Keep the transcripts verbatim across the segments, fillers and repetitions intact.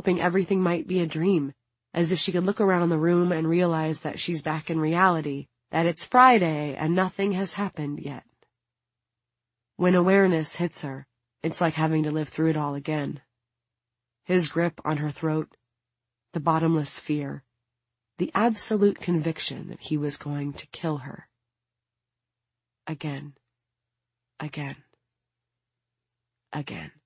hoping everything might be a dream, as if she could look around the room and realize that she's back in reality, that it's Friday and nothing has happened yet. When awareness hits her, it's like having to live through it all again. His grip on her throat, the bottomless fear, the absolute conviction that he was going to kill her. Again, again, again.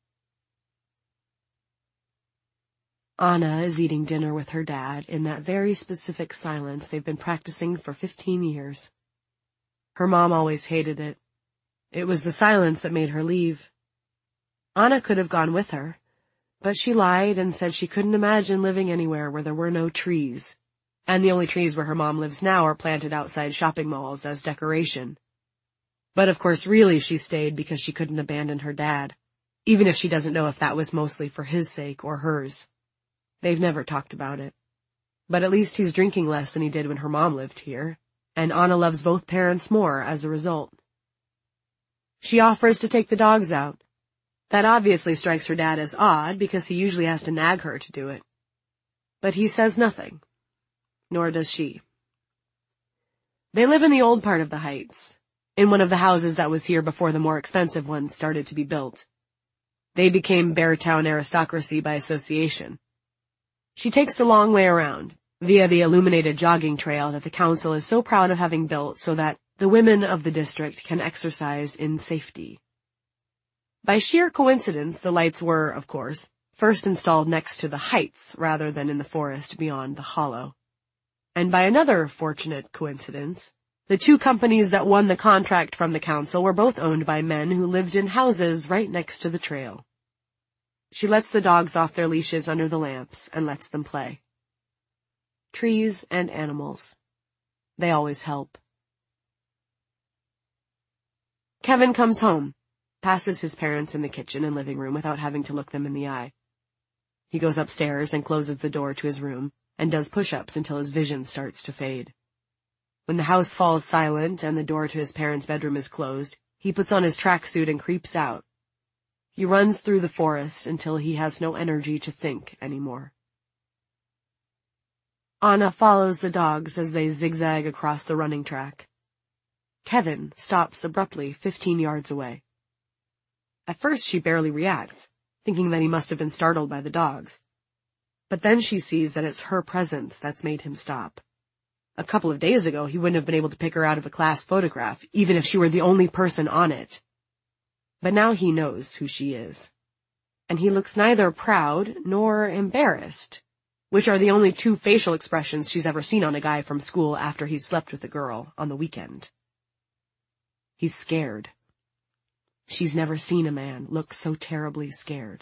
Anna is eating dinner with her dad in that very specific silence they've been practicing for fifteen years. Her mom always hated it. It was the silence that made her leave. Anna could have gone with her, but she lied and said she couldn't imagine living anywhere where there were no trees, and the only trees where her mom lives now are planted outside shopping malls as decoration. But of course really she stayed because she couldn't abandon her dad, even if she doesn't know if that was mostly for his sake or hers. They've never talked about it. But at least he's drinking less than he did when her mom lived here, and Anna loves both parents more as a result. She offers to take the dogs out. That obviously strikes her dad as odd because he usually has to nag her to do it. But he says nothing, nor does she. They live in the old part of the Heights, in one of the houses that was here before the more expensive ones started to be built. They became Beartown aristocracy by association. She takes the long way around, via the illuminated jogging trail that the council is so proud of having built so that the women of the district can exercise in safety. By sheer coincidence, the lights were, of course, first installed next to the Heights rather than in the forest beyond the hollow. And by another fortunate coincidence, the two companies that won the contract from the council were both owned by men who lived in houses right next to the trail. She lets the dogs off their leashes under the lamps and lets them play. Trees and animals. They always help. Kevin comes home, passes his parents in the kitchen and living room without having to look them in the eye. He goes upstairs and closes the door to his room and does push-ups until his vision starts to fade. When the house falls silent and the door to his parents' bedroom is closed, he puts on his tracksuit and creeps out. He runs through the forest until he has no energy to think anymore. Anna follows the dogs as they zigzag across the running track. Kevin stops abruptly fifteen yards away. At first she barely reacts, thinking that he must have been startled by the dogs. But then she sees that it's her presence that's made him stop. A couple of days ago he wouldn't have been able to pick her out of a class photograph, even if she were the only person on it. But now he knows who she is. And he looks neither proud nor embarrassed, which are the only two facial expressions she's ever seen on a guy from school after he slept with a girl on the weekend. He's scared. She's never seen a man look so terribly scared.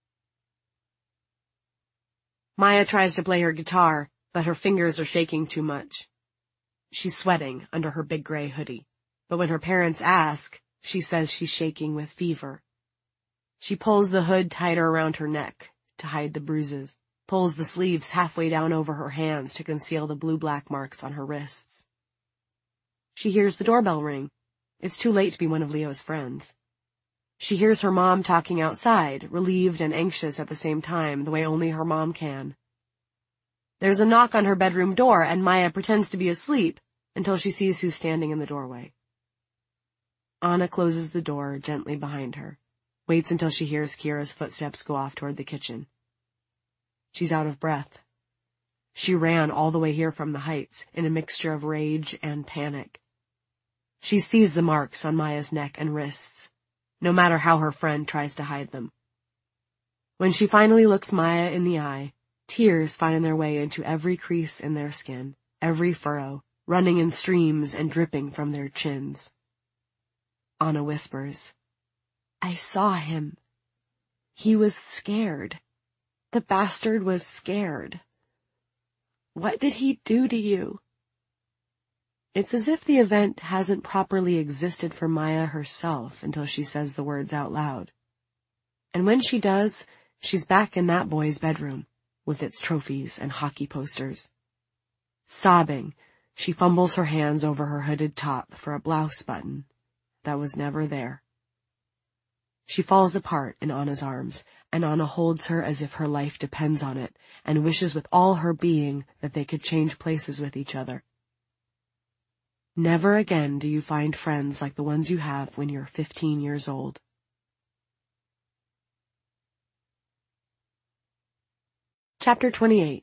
Maya tries to play her guitar, but her fingers are shaking too much. She's sweating under her big gray hoodie, but when her parents ask, she says she's shaking with fever. She pulls the hood tighter around her neck to hide the bruises, pulls the sleeves halfway down over her hands to conceal the blue-black marks on her wrists. She hears the doorbell ring. It's too late to be one of Leo's friends. She hears her mom talking outside, relieved and anxious at the same time, the way only her mom can. There's a knock on her bedroom door, and Maya pretends to be asleep until she sees who's standing in the doorway. Anna closes the door gently behind her, waits until she hears Kira's footsteps go off toward the kitchen. She's out of breath. She ran all the way here from the Heights in a mixture of rage and panic. She sees the marks on Maya's neck and wrists, no matter how her friend tries to hide them. When she finally looks Maya in the eye, tears find their way into every crease in their skin, every furrow, running in streams and dripping from their chins. Anna whispers, "I saw him. He was scared. The bastard was scared. What did he do to you?" It's as if the event hasn't properly existed for Maya herself until she says the words out loud. And when she does, she's back in that boy's bedroom, with its trophies and hockey posters. Sobbing, she fumbles her hands over her hooded top for a blouse button that was never there. She falls apart in Anna's arms, and Anna holds her as if her life depends on it, and wishes with all her being that they could change places with each other. Never again do you find friends like the ones you have when you're fifteen years old. Chapter twenty-eight.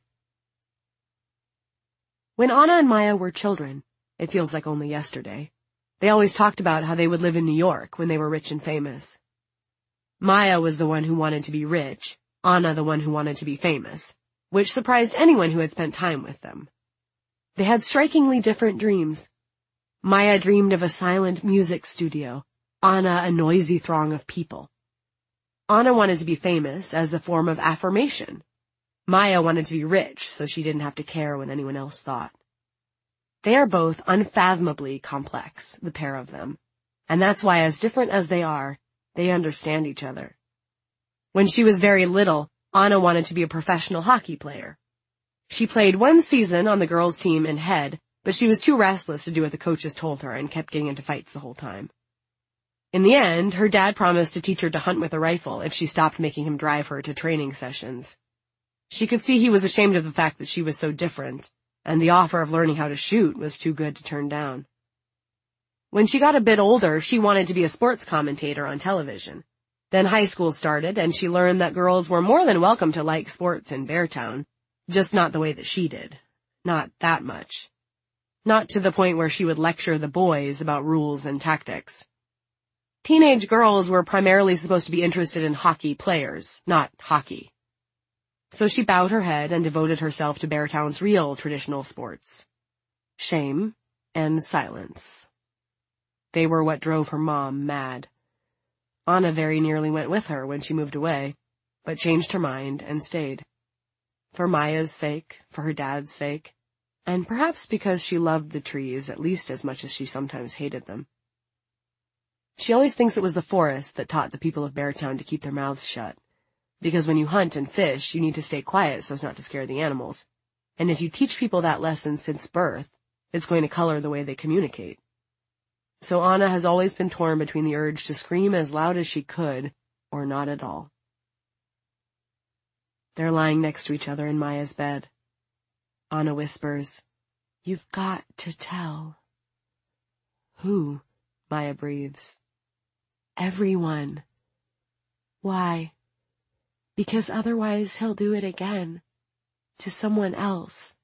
When Anna and Maya were children, it feels like only yesterday, they always talked about how they would live in New York when they were rich and famous. Maya was the one who wanted to be rich, Anna the one who wanted to be famous, which surprised anyone who had spent time with them. They had strikingly different dreams. Maya dreamed of a silent music studio, Anna a noisy throng of people. Anna wanted to be famous as a form of affirmation. Maya wanted to be rich so she didn't have to care what anyone else thought. They are both unfathomably complex, the pair of them, and that's why, as different as they are, they understand each other. When she was very little, Anna wanted to be a professional hockey player. She played one season on the girls' team in Head, but she was too restless to do what the coaches told her and kept getting into fights the whole time. In the end, her dad promised to teach her to hunt with a rifle if she stopped making him drive her to training sessions. She could see he was ashamed of the fact that she was so different, and the offer of learning how to shoot was too good to turn down. When she got a bit older, she wanted to be a sports commentator on television. Then high school started, and she learned that girls were more than welcome to like sports in Beartown, just not the way that she did. Not that much. Not to the point where she would lecture the boys about rules and tactics. Teenage girls were primarily supposed to be interested in hockey players, not hockey. So she bowed her head and devoted herself to Beartown's real traditional sports. Shame and silence. They were what drove her mom mad. Anna very nearly went with her when she moved away, but changed her mind and stayed. For Maya's sake, for her dad's sake, and perhaps because she loved the trees at least as much as she sometimes hated them. She always thinks it was the forest that taught the people of Beartown to keep their mouths shut. Because when you hunt and fish, you need to stay quiet so as not to scare the animals. And if you teach people that lesson since birth, it's going to color the way they communicate. So Anna has always been torn between the urge to scream as loud as she could, or not at all. They're lying next to each other in Maya's bed. Anna whispers, "You've got to tell." "Who?" Maya breathes. "Everyone." "Why?" "Because otherwise he'll do it again. To someone else."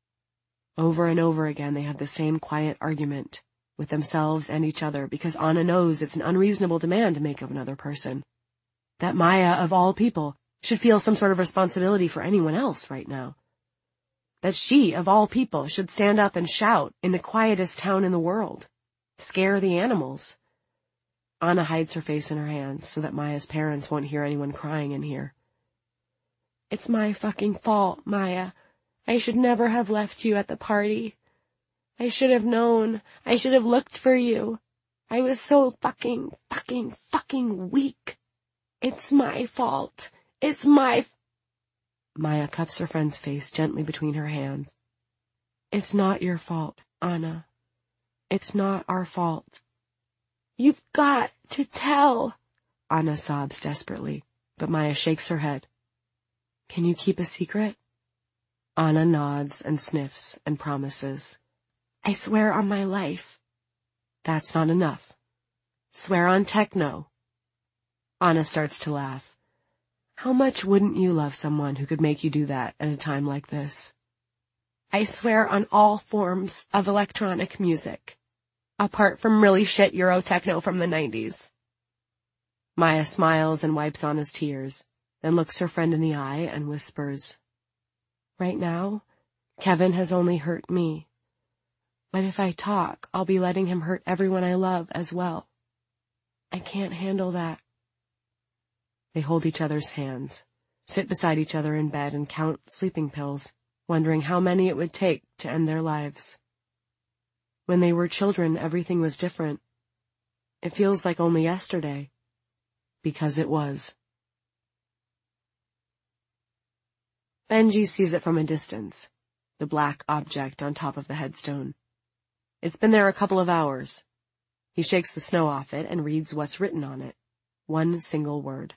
Over and over again they have the same quiet argument, with themselves and each other, because Anna knows it's an unreasonable demand to make of another person. That Maya, of all people, should feel some sort of responsibility for anyone else right now. That she, of all people, should stand up and shout in the quietest town in the world. Scare the animals. Anna hides her face in her hands so that Maya's parents won't hear anyone crying in here. "It's my fucking fault, Maya. I should never have left you at the party. I should have known. I should have looked for you. I was so fucking, fucking, fucking weak. It's my fault. It's my f-" Maya cups her friend's face gently between her hands. "It's not your fault, Anna. It's not our fault." "You've got to tell," Anna sobs desperately, but Maya shakes her head. "Can you keep a secret?" Anna nods and sniffs and promises. "I swear on my life." "That's not enough. Swear on techno." Anna starts to laugh. "How much wouldn't you love someone who could make you do that at a time like this?" "I swear on all forms of electronic music, apart from really shit Euro techno from the nineties. Maya smiles and wipes Anna's tears, then looks her friend in the eye and whispers, "Right now, Kevin has only hurt me. But if I talk, I'll be letting him hurt everyone I love as well. I can't handle that." They hold each other's hands, sit beside each other in bed and count sleeping pills, wondering how many it would take to end their lives. When they were children, everything was different. It feels like only yesterday, because it was. Benji sees it from a distance, the black object on top of the headstone. It's been there a couple of hours. He shakes the snow off it and reads what's written on it. One single word.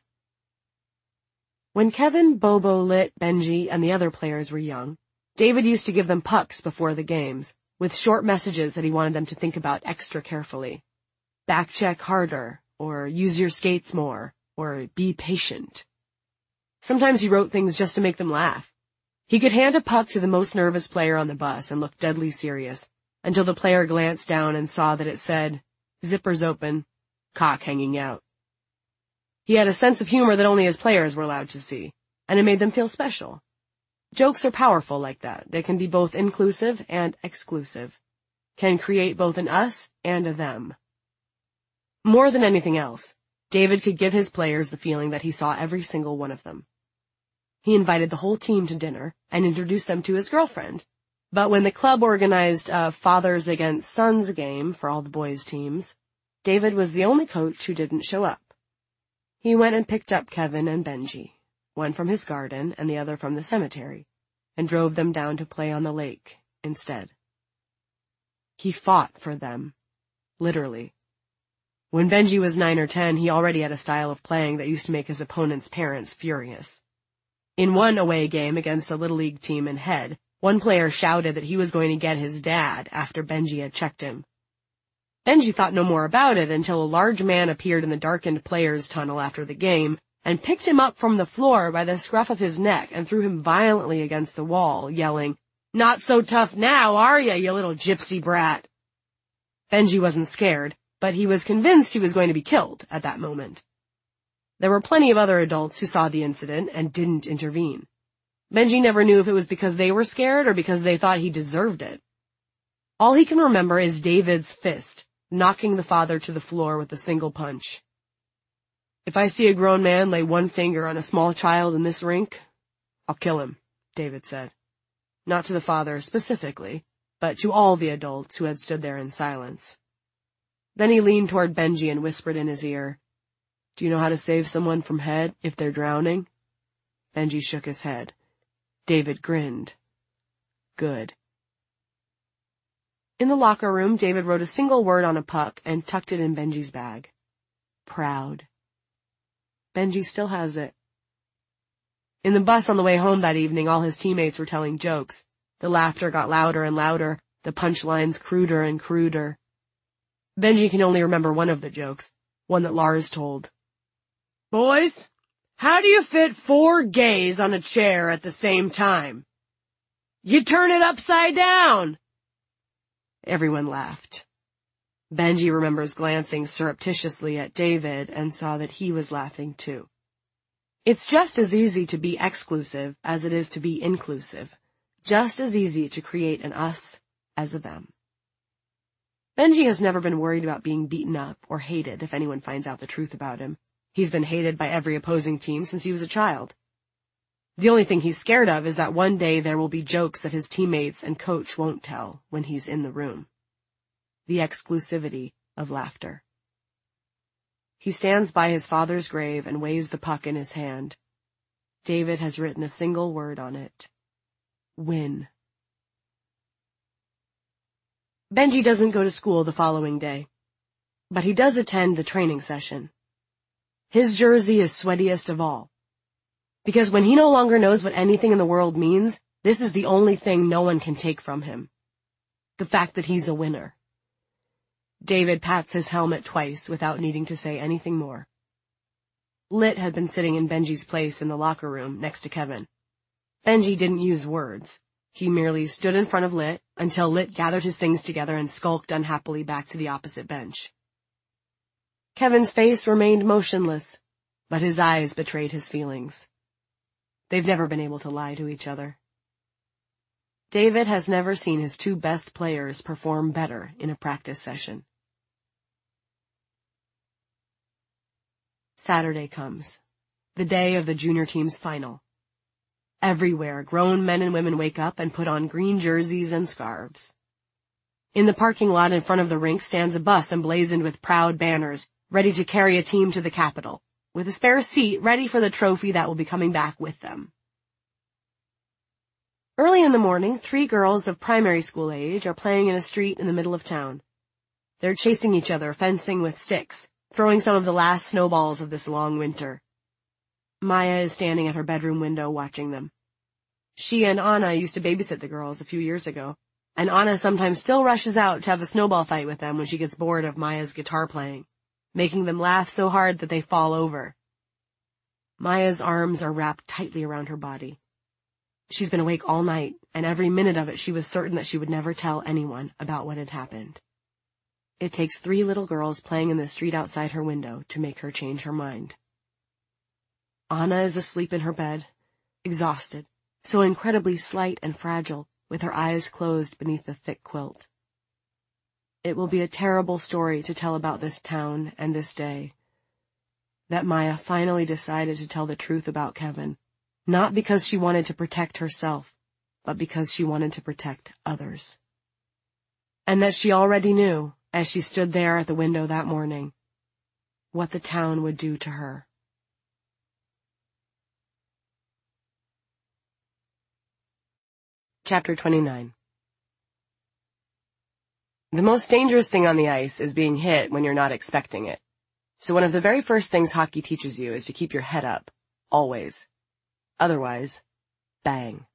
When Kevin, Bobo, Lit, Benji, and the other players were young, David used to give them pucks before the games, with short messages that he wanted them to think about extra carefully. Back check harder, or use your skates more, or be patient. Sometimes he wrote things just to make them laugh. He could hand a puck to the most nervous player on the bus and look deadly serious, until the player glanced down and saw that it said, zippers open, cock hanging out. He had a sense of humor that only his players were allowed to see, and it made them feel special. Jokes are powerful like that. They can be both inclusive and exclusive, can create both an us and a them. More than anything else, David could give his players the feeling that he saw every single one of them. He invited the whole team to dinner and introduced them to his girlfriend. But when the club organized a fathers against sons game for all the boys' teams, David was the only coach who didn't show up. He went and picked up Kevin and Benji, one from his garden and the other from the cemetery, and drove them down to play on the lake instead. He fought for them, literally. When Benji was nine or ten, he already had a style of playing that used to make his opponent's parents furious. In one away game against a Little League team in Head, one player shouted that he was going to get his dad after Benji had checked him. Benji thought no more about it until a large man appeared in the darkened players' tunnel after the game and picked him up from the floor by the scruff of his neck and threw him violently against the wall, yelling, "Not so tough now, are ya, you little gypsy brat?" Benji wasn't scared, but he was convinced he was going to be killed at that moment. There were plenty of other adults who saw the incident and didn't intervene. Benji never knew if it was because they were scared or because they thought he deserved it. All he can remember is David's fist, knocking the father to the floor with a single punch. "If I see a grown man lay one finger on a small child in this rink, I'll kill him," David said. Not to the father specifically, but to all the adults who had stood there in silence. Then he leaned toward Benji and whispered in his ear, "Do you know how to save someone from Head if they're drowning?" Benji shook his head. David grinned. "Good." In the locker room, David wrote a single word on a puck and tucked it in Benji's bag. Proud. Benji still has it. In the bus on the way home that evening, all his teammates were telling jokes. The laughter got louder and louder, the punchlines cruder and cruder. Benji can only remember one of the jokes, one that Lars told. "Boys, how do you fit four gays on a chair at the same time? You turn it upside down." Everyone laughed. Benji remembers glancing surreptitiously at David and saw that he was laughing too. It's just as easy to be exclusive as it is to be inclusive. Just as easy to create an us as a them. Benji has never been worried about being beaten up or hated if anyone finds out the truth about him. He's been hated by every opposing team since he was a child. The only thing he's scared of is that one day there will be jokes that his teammates and coach won't tell when he's in the room. The exclusivity of laughter. He stands by his father's grave and weighs the puck in his hand. David has written a single word on it. Win. Benji doesn't go to school the following day, but he does attend the training session. His jersey is sweatiest of all. Because when he no longer knows what anything in the world means, this is the only thing no one can take from him. The fact that he's a winner. David pats his helmet twice without needing to say anything more. Lit had been sitting in Benji's place in the locker room next to Kevin. Benji didn't use words. He merely stood in front of Lit until Lit gathered his things together and skulked unhappily back to the opposite bench. Kevin's face remained motionless, but his eyes betrayed his feelings. They've never been able to lie to each other. David has never seen his two best players perform better in a practice session. Saturday comes, the day of the junior team's final. Everywhere, grown men and women wake up and put on green jerseys and scarves. In the parking lot in front of the rink stands a bus emblazoned with proud banners, ready to carry a team to the capital, with a spare seat ready for the trophy that will be coming back with them. Early in the morning, three girls of primary school age are playing in a street in the middle of town. They're chasing each other, fencing with sticks, throwing some of the last snowballs of this long winter. Maya is standing at her bedroom window watching them. She and Anna used to babysit the girls a few years ago, and Anna sometimes still rushes out to have a snowball fight with them when she gets bored of Maya's guitar playing, making them laugh so hard that they fall over. Maya's arms are wrapped tightly around her body. She's been awake all night, and every minute of it she was certain that she would never tell anyone about what had happened. It takes three little girls playing in the street outside her window to make her change her mind. Anna is asleep in her bed, exhausted, so incredibly slight and fragile, with her eyes closed beneath the thick quilt. It will be a terrible story to tell about this town and this day. That Maya finally decided to tell the truth about Kevin, not because she wanted to protect herself, but because she wanted to protect others. And that she already knew, as she stood there at the window that morning, what the town would do to her. Chapter twenty-nine. The most dangerous thing on the ice is being hit when you're not expecting it. So one of the very first things hockey teaches you is to keep your head up, always. Otherwise, bang.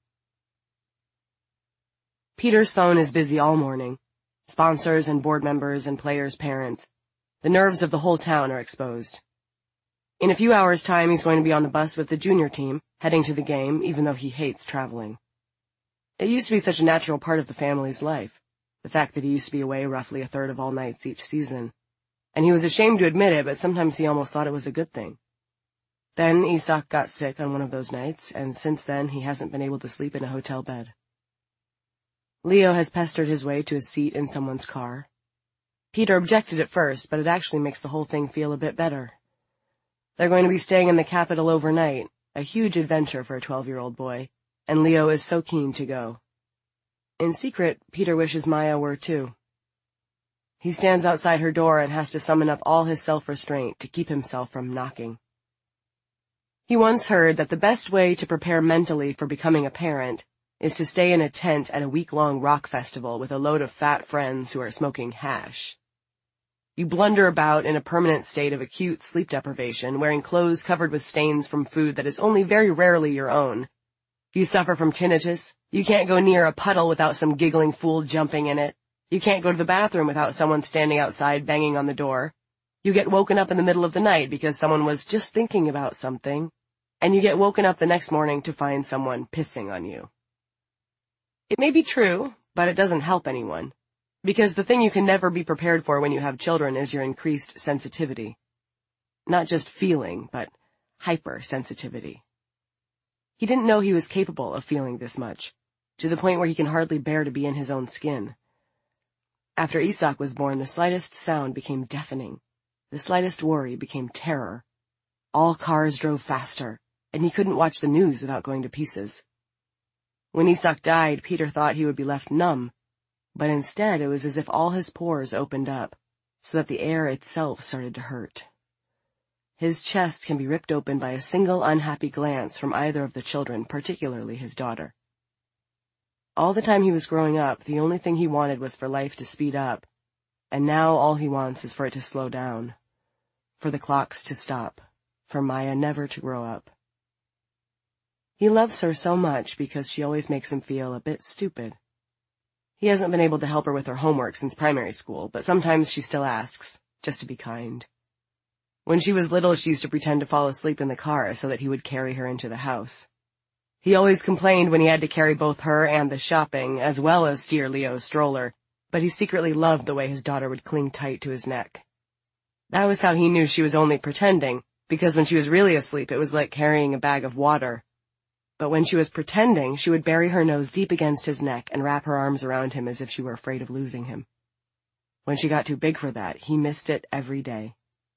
Peter's phone is busy all morning. Sponsors and board members and players' parents. The nerves of the whole town are exposed. In a few hours' time, he's going to be on the bus with the junior team, heading to the game, even though he hates traveling. It used to be such a natural part of the family's life, the fact that he used to be away roughly a third of all nights each season. And he was ashamed to admit it, but sometimes he almost thought it was a good thing. Then Isak got sick on one of those nights, and since then he hasn't been able to sleep in a hotel bed. Leo has pestered his way to a seat in someone's car. Peter objected at first, but it actually makes the whole thing feel a bit better. They're going to be staying in the capital overnight, a huge adventure for a twelve-year-old boy, and Leo is so keen to go. In secret, Peter wishes Maya were too. He stands outside her door and has to summon up all his self-restraint to keep himself from knocking. He once heard that the best way to prepare mentally for becoming a parent is to stay in a tent at a week-long rock festival with a load of fat friends who are smoking hash. You blunder about in a permanent state of acute sleep deprivation, wearing clothes covered with stains from food that is only very rarely your own. You suffer from tinnitus. You can't go near a puddle without some giggling fool jumping in it. You can't go to the bathroom without someone standing outside banging on the door. You get woken up in the middle of the night because someone was just thinking about something, and you get woken up the next morning to find someone pissing on you. It may be true, but it doesn't help anyone, because the thing you can never be prepared for when you have children is your increased sensitivity. Not just feeling, but hypersensitivity. He didn't know he was capable of feeling this much, to the point where he can hardly bear to be in his own skin. After Isak was born, the slightest sound became deafening. The slightest worry became terror. All cars drove faster, and he couldn't watch the news without going to pieces. When Isak died, Peter thought he would be left numb, but instead it was as if all his pores opened up, so that the air itself started to hurt. His chest can be ripped open by a single unhappy glance from either of the children, particularly his daughter. All the time he was growing up, the only thing he wanted was for life to speed up, and now all he wants is for it to slow down, for the clocks to stop, for Maya never to grow up. He loves her so much because she always makes him feel a bit stupid. He hasn't been able to help her with her homework since primary school, but sometimes she still asks, just to be kind. When she was little, she used to pretend to fall asleep in the car so that he would carry her into the house. He always complained when he had to carry both her and the shopping, as well as steer Leo's stroller, but he secretly loved the way his daughter would cling tight to his neck. That was how he knew she was only pretending, because when she was really asleep, it was like carrying a bag of water. But when she was pretending, she would bury her nose deep against his neck and wrap her arms around him as if she were afraid of losing him. When she got too big for that, he missed it every day.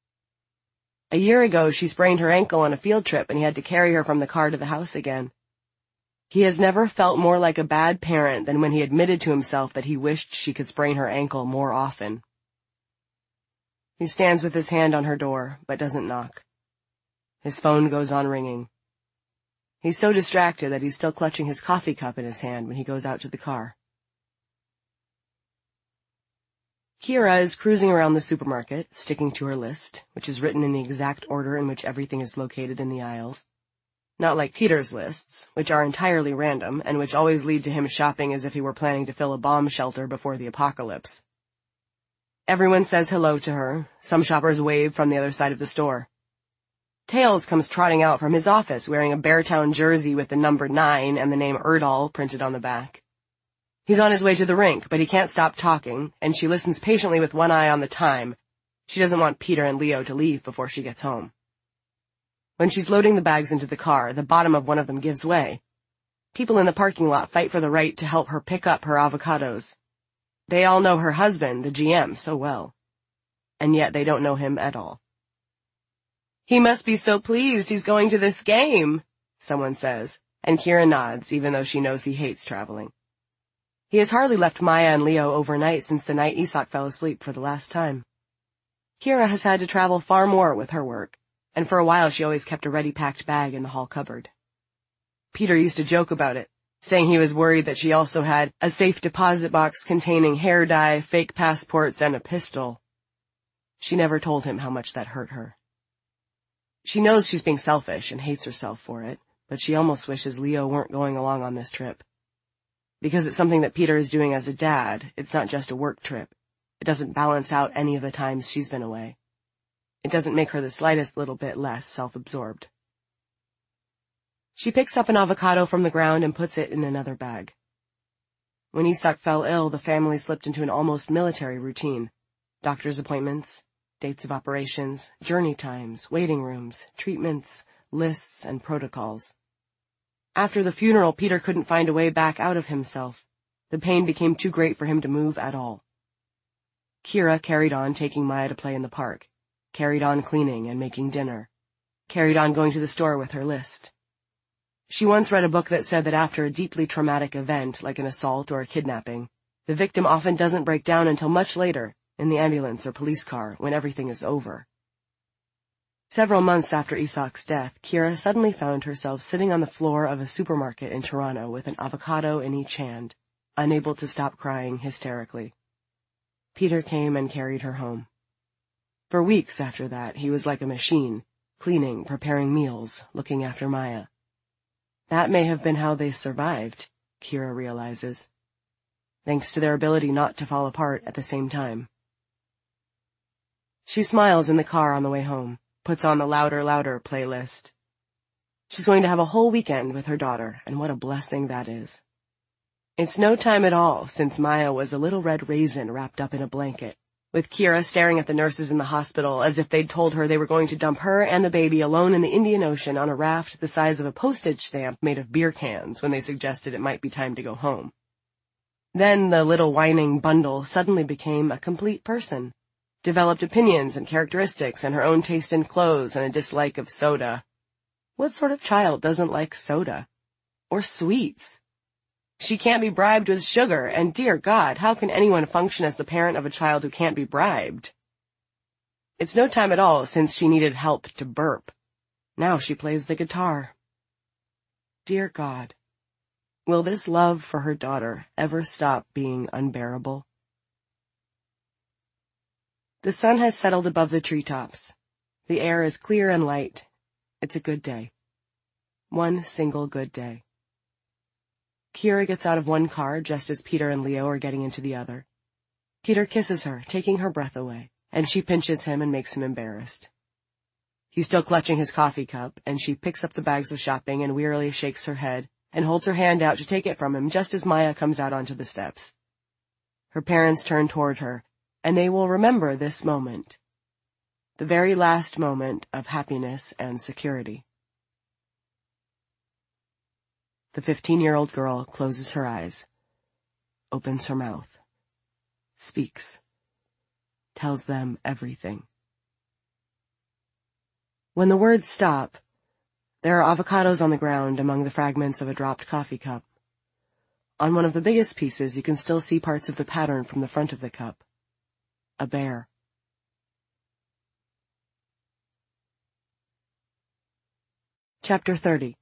A year ago, she sprained her ankle on a field trip, and he had to carry her from the car to the house again. He has never felt more like a bad parent than when he admitted to himself that he wished she could sprain her ankle more often. He stands with his hand on her door, but doesn't knock. His phone goes on ringing. He's so distracted that he's still clutching his coffee cup in his hand when he goes out to the car. Kira is cruising around the supermarket, sticking to her list, which is written in the exact order in which everything is located in the aisles. Not like Peter's lists, which are entirely random, and which always lead to him shopping as if he were planning to fill a bomb shelter before the apocalypse. Everyone says hello to her. Some shoppers wave from the other side of the store. Tails comes trotting out from his office wearing a Beartown jersey with the number nine and the name Erdal printed on the back. He's on his way to the rink, but he can't stop talking, and she listens patiently with one eye on the time. She doesn't want Peter and Leo to leave before she gets home. When she's loading the bags into the car, the bottom of one of them gives way. People in the parking lot fight for the right to help her pick up her avocados. They all know her husband, the G M, so well. And yet they don't know him at all. "He must be so pleased he's going to this game," someone says, and Kira nods, even though she knows he hates traveling. He has hardly left Maya and Leo overnight since the night Isak fell asleep for the last time. Kira has had to travel far more with her work, and for a while she always kept a ready-packed bag in the hall cupboard. Peter used to joke about it, saying he was worried that she also had a safe deposit box containing hair dye, fake passports, and a pistol. She never told him how much that hurt her. She knows she's being selfish and hates herself for it, but she almost wishes Leo weren't going along on this trip. Because it's something that Peter is doing as a dad, it's not just a work trip. It doesn't balance out any of the times she's been away. It doesn't make her the slightest little bit less self-absorbed. She picks up an avocado from the ground and puts it in another bag. When Isak fell ill, the family slipped into an almost military routine. Doctor's appointments, dates of operations, journey times, waiting rooms, treatments, lists, and protocols. After the funeral, Peter couldn't find a way back out of himself. The pain became too great for him to move at all. Kira carried on taking Maya to play in the park, carried on cleaning and making dinner, carried on going to the store with her list. She once read a book that said that after a deeply traumatic event, like an assault or a kidnapping, the victim often doesn't break down until much later, in the ambulance or police car, when everything is over. Several months after Isak's death, Kira suddenly found herself sitting on the floor of a supermarket in Toronto with an avocado in each hand, unable to stop crying hysterically. Peter came and carried her home. For weeks after that, he was like a machine, cleaning, preparing meals, looking after Maya. That may have been how they survived, Kira realizes, thanks to their ability not to fall apart at the same time. She smiles in the car on the way home, puts on the Louder Louder playlist. She's going to have a whole weekend with her daughter, and what a blessing that is. It's no time at all since Maya was a little red raisin wrapped up in a blanket, with Kira staring at the nurses in the hospital as if they'd told her they were going to dump her and the baby alone in the Indian Ocean on a raft the size of a postage stamp made of beer cans when they suggested it might be time to go home. Then the little whining bundle suddenly became a complete person, developed opinions and characteristics and her own taste in clothes and a dislike of soda. What sort of child doesn't like soda? Or sweets? She can't be bribed with sugar, and dear God, how can anyone function as the parent of a child who can't be bribed? It's no time at all since she needed help to burp. Now she plays the guitar. Dear God, will this love for her daughter ever stop being unbearable? The sun has settled above the treetops. The air is clear and light. It's a good day. One single good day. Kira gets out of one car just as Peter and Leo are getting into the other. Peter kisses her, taking her breath away, and she pinches him and makes him embarrassed. He's still clutching his coffee cup, and she picks up the bags of shopping and wearily shakes her head and holds her hand out to take it from him just as Maya comes out onto the steps. Her parents turn toward her, and they will remember this moment, the very last moment of happiness and security. The fifteen-year-old girl closes her eyes, opens her mouth, speaks, tells them everything. When the words stop, there are avocados on the ground among the fragments of a dropped coffee cup. On one of the biggest pieces, you can still see parts of the pattern from the front of the cup. A bear. Chapter thirty.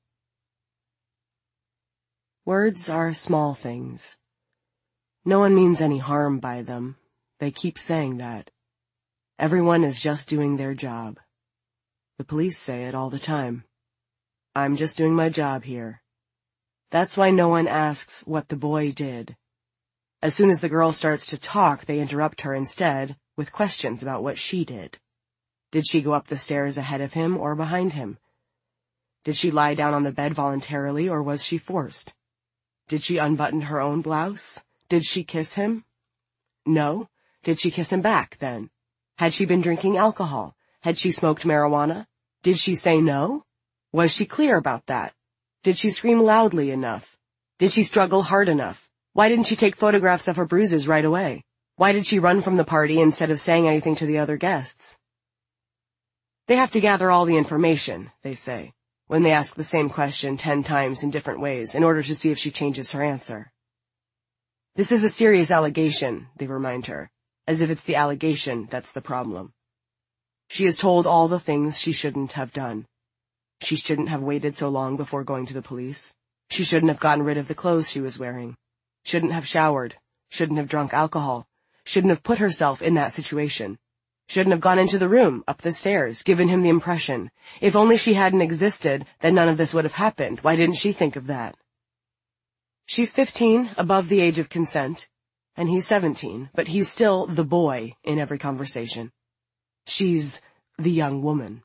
Words are small things. No one means any harm by them, They keep saying that. Everyone is just doing their job. The police say it all the time. I'm just doing my job here. That's why no one asks what the boy did. As soon as the girl starts to talk, they interrupt her instead with questions about what she did. Did she go up the stairs ahead of him or behind him? Did she lie down on the bed voluntarily or was she forced? Did she unbutton her own blouse? Did she kiss him? No. Did she kiss him back, then? Had she been drinking alcohol? Had she smoked marijuana? Did she say no? Was she clear about that? Did she scream loudly enough? Did she struggle hard enough? Why didn't she take photographs of her bruises right away? Why did she run from the party instead of saying anything to the other guests? They have to gather all the information, they say, when they ask the same question ten times in different ways in order to see if she changes her answer. This is a serious allegation, they remind her, as if it's the allegation that's the problem. She is told all the things she shouldn't have done. She shouldn't have waited so long before going to the police. She shouldn't have gotten rid of the clothes she was wearing. Shouldn't have showered. Shouldn't have drunk alcohol. Shouldn't have put herself in that situation. Shouldn't have gone into the room, up the stairs, given him the impression. If only she hadn't existed, then none of this would have happened. Why didn't she think of that? She's fifteen, above the age of consent, and he's seventeen, but he's still the boy in every conversation. She's the young woman.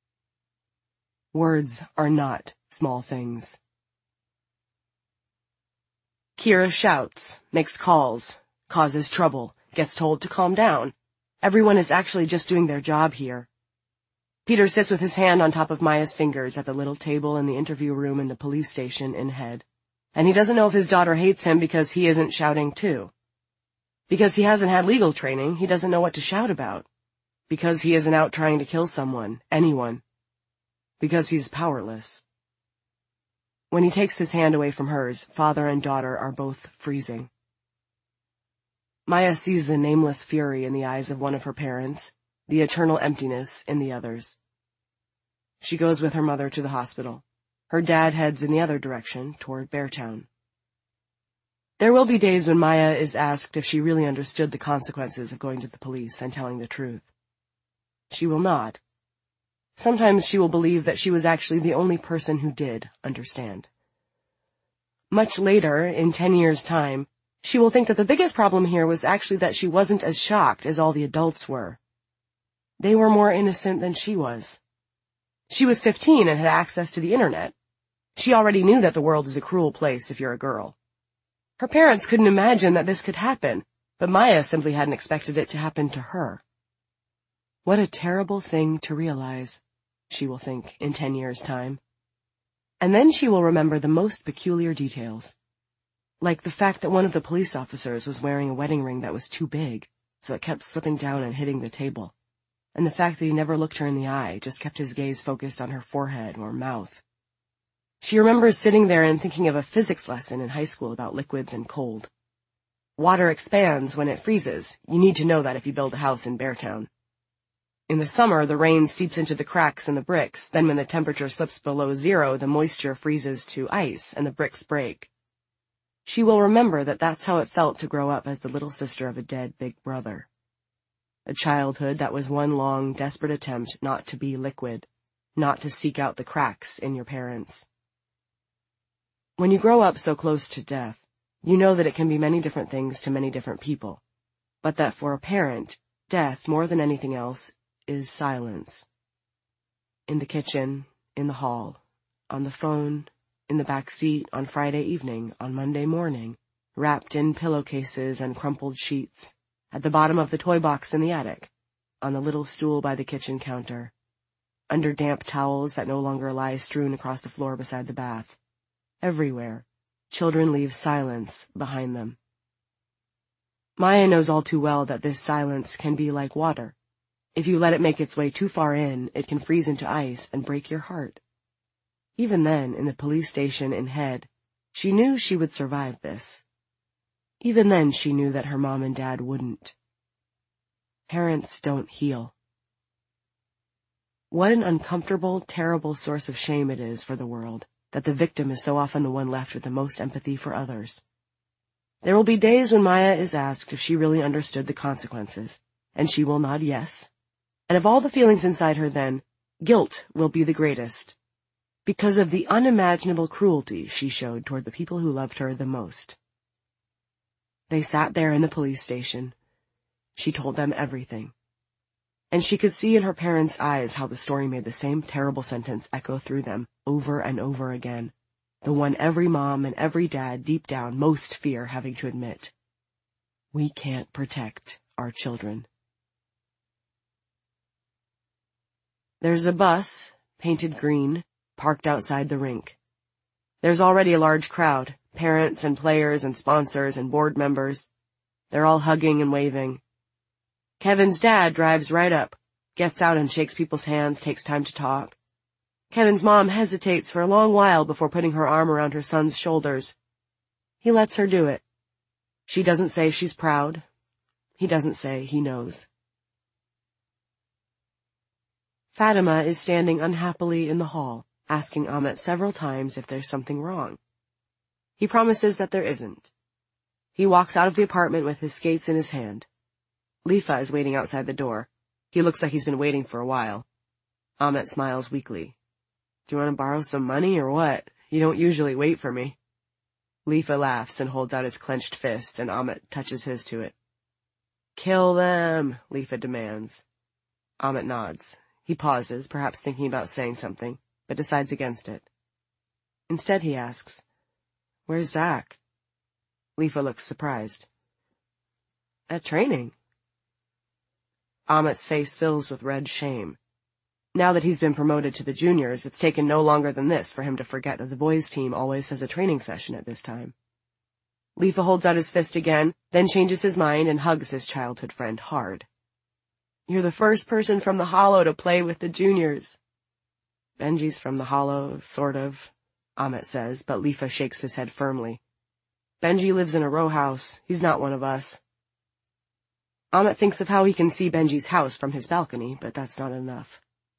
Words are not small things. Kira shouts, makes calls, causes trouble, gets told to calm down. Everyone is actually just doing their job here. Peter sits with his hand on top of Maya's fingers at the little table in the interview room in the police station in Head. And he doesn't know if his daughter hates him because he isn't shouting too. Because he hasn't had legal training, he doesn't know what to shout about. Because he isn't out trying to kill someone, anyone. Because he's powerless. When he takes his hand away from hers, father and daughter are both freezing. Maya sees the nameless fury in the eyes of one of her parents, the eternal emptiness in the others. She goes with her mother to the hospital. Her dad heads in the other direction, toward Beartown. There will be days when Maya is asked if she really understood the consequences of going to the police and telling the truth. She will not. Sometimes she will believe that she was actually the only person who did understand. Much later, in ten years' time, she will think that the biggest problem here was actually that she wasn't as shocked as all the adults were. They were more innocent than she was. She was fifteen and had access to the internet. She already knew that the world is a cruel place if you're a girl. Her parents couldn't imagine that this could happen, but Maya simply hadn't expected it to happen to her. What a terrible thing to realize, she will think in ten years' time. And then she will remember the most peculiar details. Like the fact that one of the police officers was wearing a wedding ring that was too big, so it kept slipping down and hitting the table. And the fact that he never looked her in the eye, just kept his gaze focused on her forehead or mouth. She remembers sitting there and thinking of a physics lesson in high school about liquids and cold. Water expands when it freezes. You need to know that if you build a house in Beartown. In the summer, the rain seeps into the cracks in the bricks. Then when the temperature slips below zero, the moisture freezes to ice and the bricks break. She will remember that that's how it felt to grow up as the little sister of a dead big brother. A childhood that was one long, desperate attempt not to be liquid, not to seek out the cracks in your parents. When you grow up so close to death, you know that it can be many different things to many different people, but that for a parent, death, more than anything else, is silence. In the kitchen, in the hall, on the phone, in the back seat, on Friday evening, on Monday morning, wrapped in pillowcases and crumpled sheets, at the bottom of the toy box in the attic, on the little stool by the kitchen counter, under damp towels that no longer lie strewn across the floor beside the bath. Everywhere, children leave silence behind them. Maya knows all too well that this silence can be like water. If you let it make its way too far in, it can freeze into ice and break your heart. Even then, in the police station in Head, she knew she would survive this. Even then, she knew that her mom and dad wouldn't. Parents don't heal. What an uncomfortable, terrible source of shame it is for the world that the victim is so often the one left with the most empathy for others. There will be days when Maya is asked if she really understood the consequences, and she will nod yes. And of all the feelings inside her then, guilt will be the greatest, because of the unimaginable cruelty she showed toward the people who loved her the most. They sat there in the police station. She told them everything. And she could see in her parents' eyes how the story made the same terrible sentence echo through them over and over again, the one every mom and every dad deep down most fear having to admit. We can't protect our children. There's a bus, painted green, parked outside the rink. There's already a large crowd, parents and players and sponsors and board members. They're all hugging and waving. Kevin's dad drives right up, gets out and shakes people's hands, takes time to talk. Kevin's mom hesitates for a long while before putting her arm around her son's shoulders. He lets her do it. She doesn't say she's proud. He doesn't say he knows. Fatima is standing unhappily in the hall, asking Ahmet several times if there's something wrong. He promises that there isn't. He walks out of the apartment with his skates in his hand. Lifa is waiting outside the door. He looks like he's been waiting for a while. Ahmet smiles weakly. Do you want to borrow some money or what? You don't usually wait for me. Lifa laughs and holds out his clenched fist, and Ahmet touches his to it. Kill them, Lifa demands. Ahmet nods. He pauses, perhaps thinking about saying something, but decides against it. Instead he asks, Where's Zach? Lifa looks surprised. At training. Ahmet's face fills with red shame. Now that he's been promoted to the juniors, it's taken no longer than this for him to forget that the boys' team always has a training session at this time. Lifa holds out his fist again, then changes his mind and hugs his childhood friend hard. You're the first person from the Hollow to play with the juniors. Benji's from the Hollow, sort of, Ahmet says, but Lifa shakes his head firmly. Benji lives in a row house. He's not one of us. Ahmet thinks of how he can see Benji's house from his balcony, but that's not enough.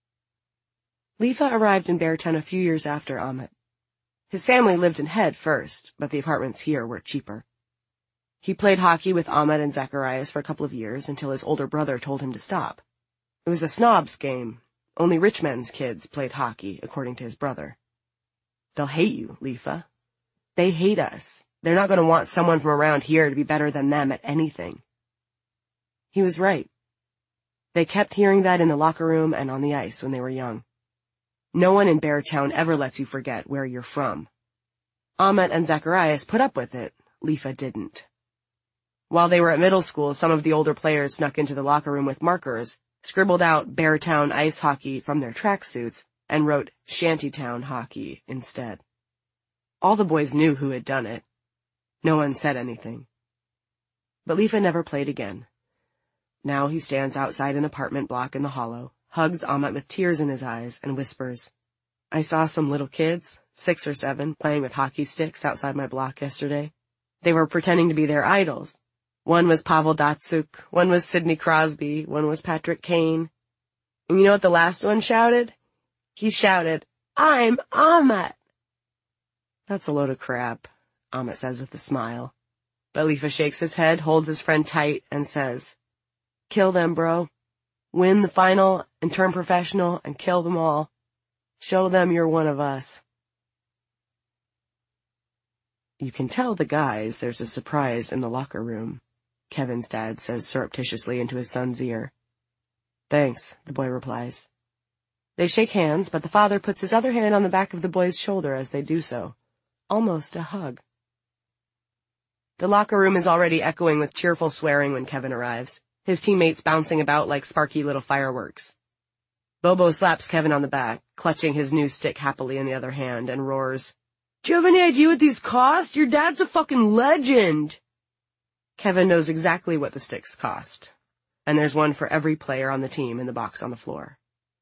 Lifa arrived in Beartown a few years after Ahmet. His family lived in Head first, but the apartments here were cheaper. He played hockey with Ahmet and Zacharias for a couple of years until his older brother told him to stop. It was a snob's game. Only rich men's kids played hockey, according to his brother. They'll hate you, Lifa. They hate us. They're not going to want someone from around here to be better than them at anything. He was right. They kept hearing that in the locker room and on the ice when they were young. No one in Beartown ever lets you forget where you're from. Ahmet and Zacharias put up with it. Lifa didn't. While they were at middle school, some of the older players snuck into the locker room with markers, scribbled out Beartown ice hockey from their tracksuits, and wrote Shantytown hockey instead. All the boys knew who had done it. No one said anything. But Lifa never played again. Now he stands outside an apartment block in the Hollow, hugs Ahmet with tears in his eyes, and whispers, I saw some little kids, six or seven, playing with hockey sticks outside my block yesterday. They were pretending to be their idols. One was Pavel Datsyuk, one was Sidney Crosby, one was Patrick Kane. And you know what the last one shouted? He shouted, I'm Ahmet. That's a load of crap, Ahmet says with a smile. But Lifa shakes his head, holds his friend tight, and says, Kill them, bro. Win the final and turn professional and kill them all. Show them you're one of us. You can tell the guys there's a surprise in the locker room, Kevin's dad says surreptitiously into his son's ear. Thanks, the boy replies. They shake hands, but the father puts his other hand on the back of the boy's shoulder as they do so. Almost a hug. The locker room is already echoing with cheerful swearing when Kevin arrives, his teammates bouncing about like sparky little fireworks. Bobo slaps Kevin on the back, clutching his new stick happily in the other hand, and roars, Do you have any idea what these cost? Your dad's a fucking legend! Kevin knows exactly what the sticks cost, and there's one for every player on the team in the box on the floor.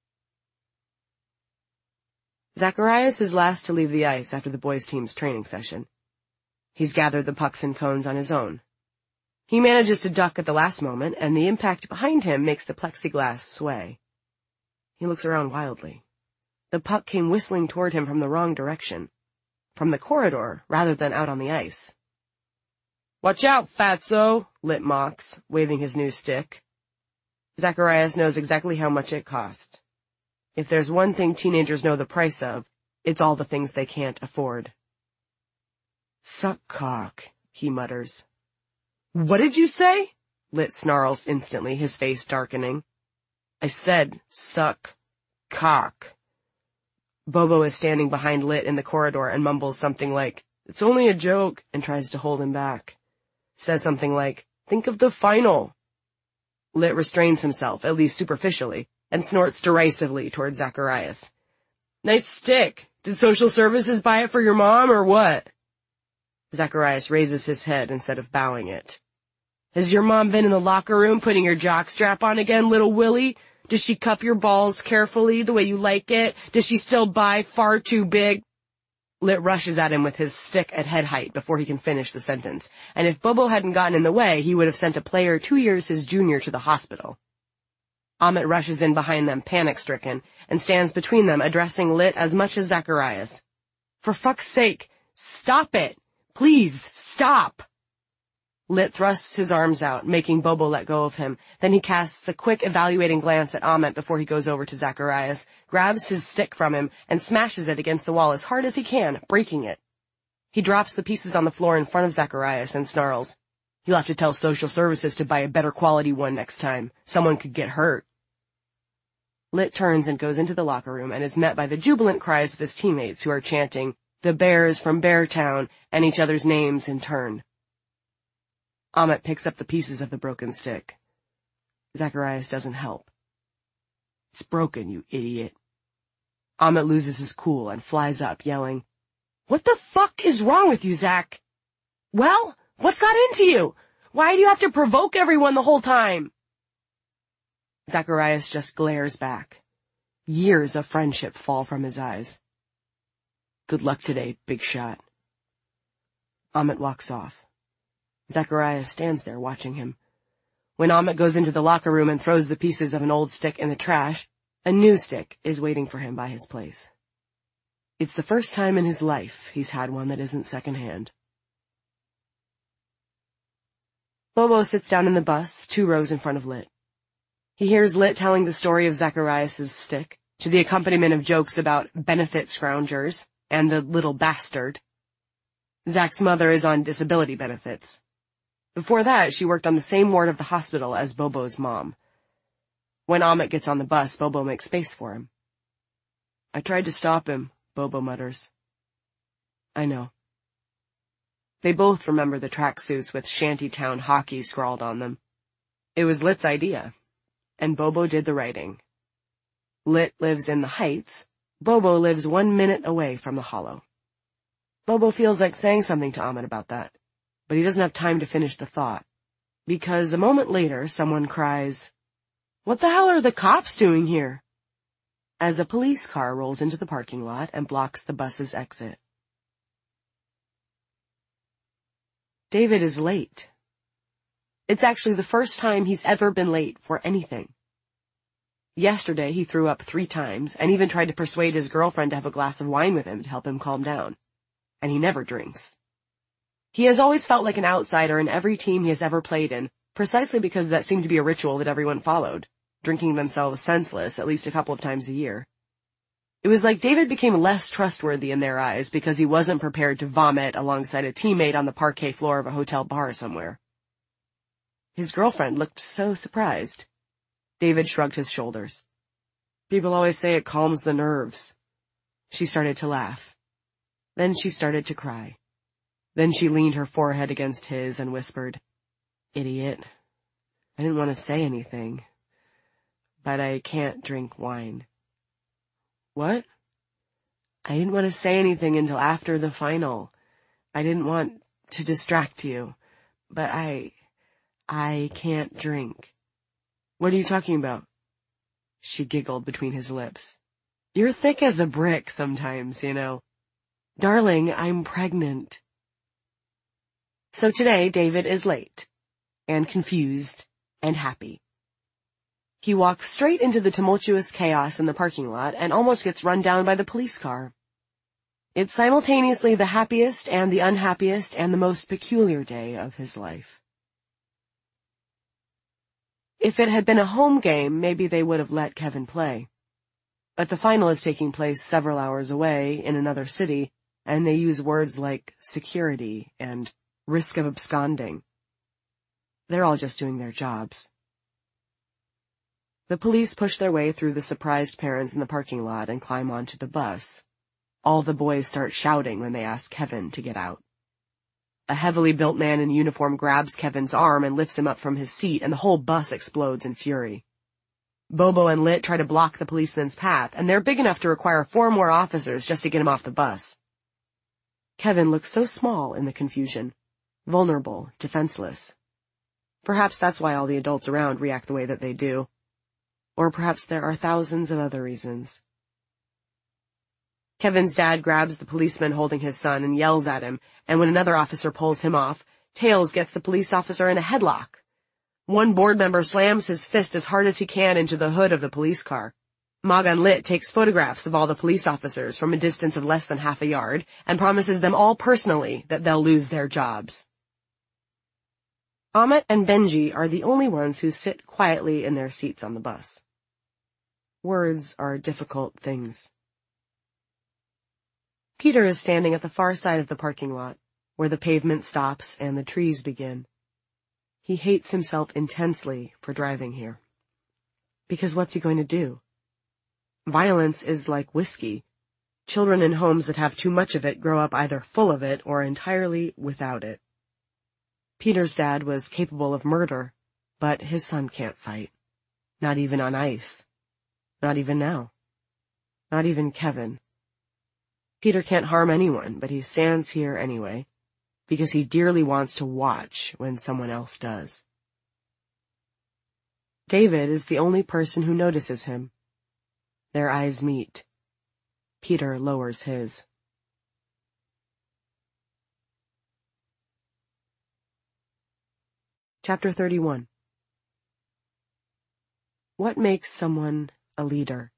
Zacharias is last to leave the ice after the boys' team's training session. He's gathered the pucks and cones on his own. He manages to duck at the last moment, and the impact behind him makes the plexiglass sway. He looks around wildly. The puck came whistling toward him from the wrong direction, from the corridor rather than out on the ice. Watch out, fatso, Lit mocks, waving his new stick. Zacharias knows exactly how much it cost. If there's one thing teenagers know the price of, it's all the things they can't afford. Suck cock, he mutters. What did you say? Lit snarls instantly, his face darkening. I said, suck cock. Bobo is standing behind Lit in the corridor and mumbles something like, it's only a joke, and tries to hold him back. Says something like, think of the final. Lit restrains himself, at least superficially, and snorts derisively toward Zacharias. Nice stick. Did social services buy it for your mom, or what? Zacharias raises his head instead of bowing it. Has your mom been in the locker room putting your jockstrap on again, little Willie? Does she cup your balls carefully the way you like it? Does she still buy far too big? Lit rushes at him with his stick at head height before he can finish the sentence, and if Bobo hadn't gotten in the way, he would have sent a player two years his junior to the hospital. Amit rushes in behind them, panic-stricken, and stands between them, addressing Lit as much as Zacharias. For fuck's sake, stop it! Please, stop! Lit thrusts his arms out, making Bobo let go of him. Then he casts a quick, evaluating glance at Amit before he goes over to Zacharias, grabs his stick from him, and smashes it against the wall as hard as he can, breaking it. He drops the pieces on the floor in front of Zacharias and snarls, You'll have to tell social services to buy a better quality one next time. Someone could get hurt. Lit turns and goes into the locker room and is met by the jubilant cries of his teammates who are chanting, the Bears from Beartown, and each other's names in turn. Amit picks up the pieces of the broken stick. Zacharias doesn't help. It's broken, you idiot. Amit loses his cool and flies up, yelling, What the fuck is wrong with you, Zach? Well, what's got into you? Why do you have to provoke everyone the whole time? Zacharias just glares back. Years of friendship fall from his eyes. Good luck today, big shot. Amit walks off. Zacharias stands there watching him. When Amit goes into the locker room and throws the pieces of an old stick in the trash, a new stick is waiting for him by his place. It's the first time in his life he's had one that isn't secondhand. Bobo sits down in the bus, two rows in front of Lit. He hears Lit telling the story of Zacharias' stick, to the accompaniment of jokes about benefit scroungers and the little bastard. Zach's mother is on disability benefits. Before that, she worked on the same ward of the hospital as Bobo's mom. When Amit gets on the bus, Bobo makes space for him. I tried to stop him, Bobo mutters. I know. They both remember the tracksuits with Shantytown hockey scrawled on them. It was Lit's idea, and Bobo did the writing. Lit lives in the Heights. Bobo lives one minute away from the Hollow. Bobo feels like saying something to Amit about that, but he doesn't have time to finish the thought, because a moment later someone cries, What the hell are the cops doing here? As a police car rolls into the parking lot and blocks the bus's exit. David is late. It's actually the first time he's ever been late for anything. Yesterday he threw up three times and even tried to persuade his girlfriend to have a glass of wine with him to help him calm down. And he never drinks. He has always felt like an outsider in every team he has ever played in, precisely because that seemed to be a ritual that everyone followed, drinking themselves senseless at least a couple of times a year. It was like David became less trustworthy in their eyes because he wasn't prepared to vomit alongside a teammate on the parquet floor of a hotel bar somewhere. His girlfriend looked so surprised. David shrugged his shoulders. People always say it calms the nerves. She started to laugh. Then she started to cry. Then she leaned her forehead against his and whispered, Idiot. I didn't want to say anything, but I can't drink wine. What? I didn't want to say anything until after the final. I didn't want to distract you, but I, I can't drink. What are you talking about? She giggled between his lips. You're thick as a brick sometimes, you know. Darling, I'm pregnant. So today, David is late, and confused, and happy. He walks straight into the tumultuous chaos in the parking lot and almost gets run down by the police car. It's simultaneously the happiest and the unhappiest and the most peculiar day of his life. If it had been a home game, maybe they would have let Kevin play. But the final is taking place several hours away in another city, and they use words like security and risk of absconding. They're all just doing their jobs. The police push their way through the surprised parents in the parking lot and climb onto the bus. All the boys start shouting when they ask Kevin to get out. A heavily built man in uniform grabs Kevin's arm and lifts him up from his seat, and the whole bus explodes in fury. Bobo and Lit try to block the policeman's path, and they're big enough to require four more officers just to get him off the bus. Kevin looks so small in the confusion, vulnerable, defenseless. Perhaps that's why all the adults around react the way that they do. Or perhaps there are thousands of other reasons. Kevin's dad grabs the policeman holding his son and yells at him, and when another officer pulls him off, Tails gets the police officer in a headlock. One board member slams his fist as hard as he can into the hood of the police car. Magan Lit takes photographs of all the police officers from a distance of less than half a yard and promises them all personally that they'll lose their jobs. Amit and Benji are the only ones who sit quietly in their seats on the bus. Words are difficult things. Peter is standing at the far side of the parking lot, where the pavement stops and the trees begin. He hates himself intensely for driving here. Because what's he going to do? Violence is like whiskey. Children in homes that have too much of it grow up either full of it or entirely without it. Peter's dad was capable of murder, but his son can't fight. Not even on ice. Not even now. Not even Kevin. Peter can't harm anyone, but he stands here anyway, because he dearly wants to watch when someone else does. David is the only person who notices him. Their eyes meet. Peter lowers his. Chapter thirty-one. What makes someone a leader?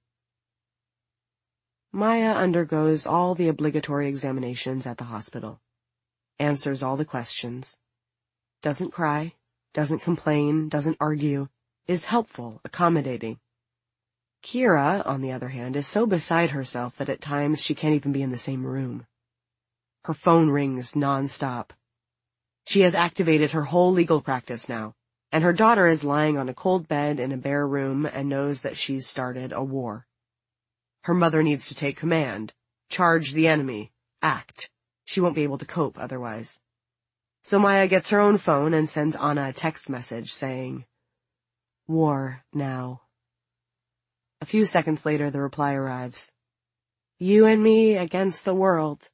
Maya undergoes all the obligatory examinations at the hospital, answers all the questions, doesn't cry, doesn't complain, doesn't argue, is helpful, accommodating. Kira, on the other hand, is so beside herself that at times she can't even be in the same room. Her phone rings non-stop. She has activated her whole legal practice now, and her daughter is lying on a cold bed in a bare room and knows that she's started a war. Her mother needs to take command, charge the enemy, act. She won't be able to cope otherwise. So Maya gets her own phone and sends Anna a text message saying, "War now." A few seconds later, the reply arrives. "You and me against the world."